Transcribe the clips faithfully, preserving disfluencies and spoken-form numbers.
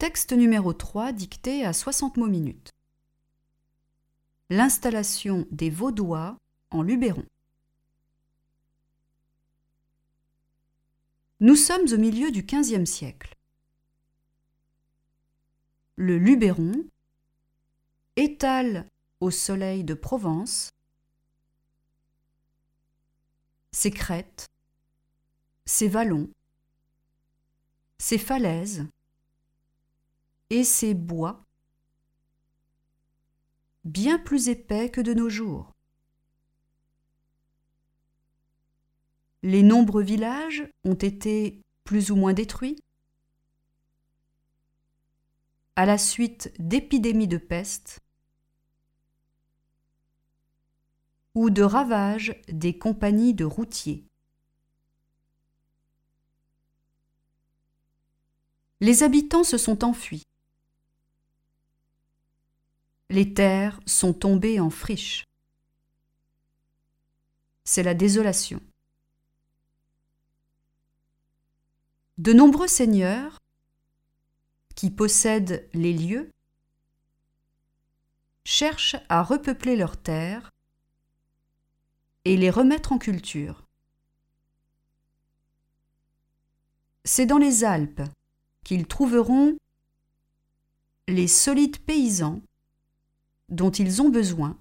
Texte numéro trois, dicté à soixante mots minutes. L'installation des Vaudois en Luberon. Nous sommes au milieu du quinzième siècle. Le Luberon étale au soleil de Provence ses crêtes, ses vallons, ses falaises et ses bois bien plus épais que de nos jours. Les nombreux villages ont été plus ou moins détruits à la suite d'épidémies de peste ou de ravages des compagnies de routiers. Les habitants se sont enfuis. Les terres sont tombées en friche. C'est la désolation. De nombreux seigneurs qui possèdent les lieux cherchent à repeupler leurs terres et les remettre en culture. C'est dans les Alpes qu'ils trouveront les solides paysans dont ils ont besoin,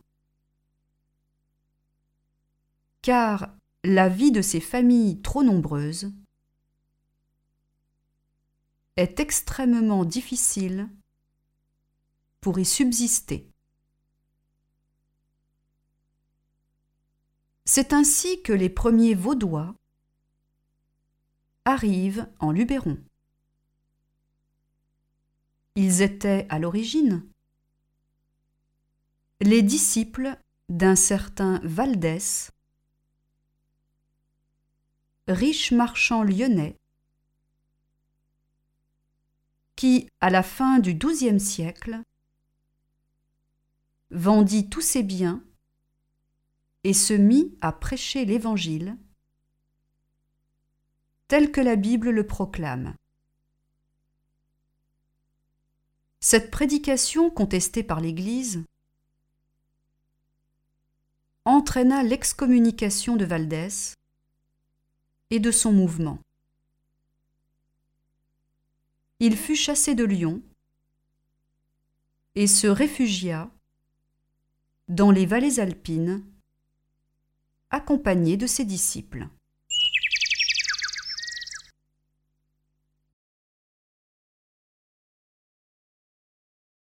car la vie de ces familles trop nombreuses est extrêmement difficile pour y subsister. C'est ainsi que les premiers Vaudois arrivent en Luberon. Ils étaient à l'origine les disciples d'un certain Valdès, riche marchand lyonnais, qui, à la fin du douzième siècle, vendit tous ses biens et se mit à prêcher l'Évangile tel que la Bible le proclame. Cette prédication contestée par l'Église entraîna l'excommunication de Valdès et de son mouvement. Il fut chassé de Lyon et se réfugia dans les vallées alpines, accompagné de ses disciples.